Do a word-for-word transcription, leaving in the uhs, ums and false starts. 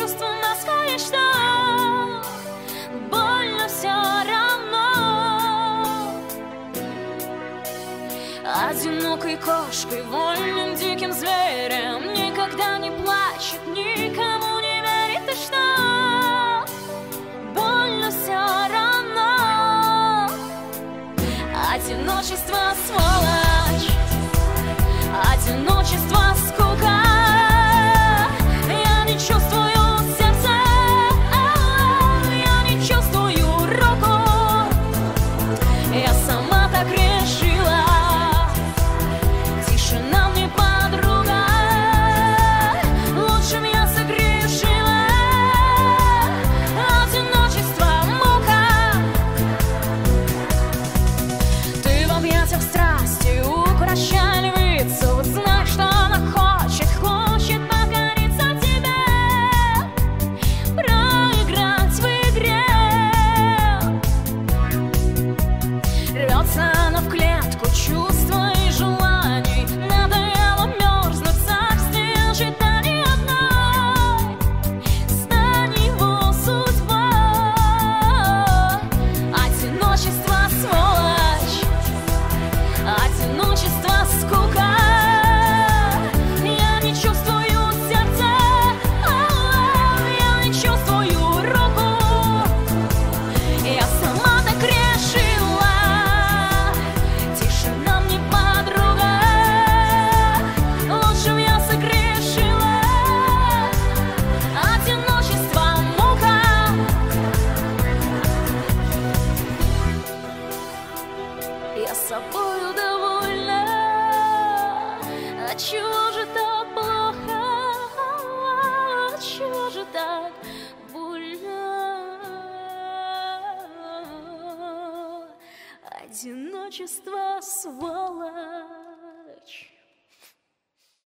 чувством насколько что больно все равно. Одинокой кошкой, вольным диким зверем, никогда не плачет, никому не верит, и что больно все равно. Одиночество сволочь, одиночество скука. Я не чувствую сердца, я не чувствую руку. Я сама так решила. Тишина мне подруга, лучше меня согрешила. Одиночество мука. Ты в объятиях страсти, укрощай львицу. Знай, что она хочет, хочет покориться тебе, проиграть в игре. Рвется она в клетку чувства и желаний. Надоело мерзнуть в царстве ожиданий одной. Стань его судьбой. Одиночество сволочь, одиночество скука. Я не чувствую сердца, я не чувствую руку. Я сама так решила. Тишина мне подруга, лучше я согрешила. Одиночество мука. Я собою довольна. Отчего же так плохо? Отчего же так больно? Одиночество сволочь.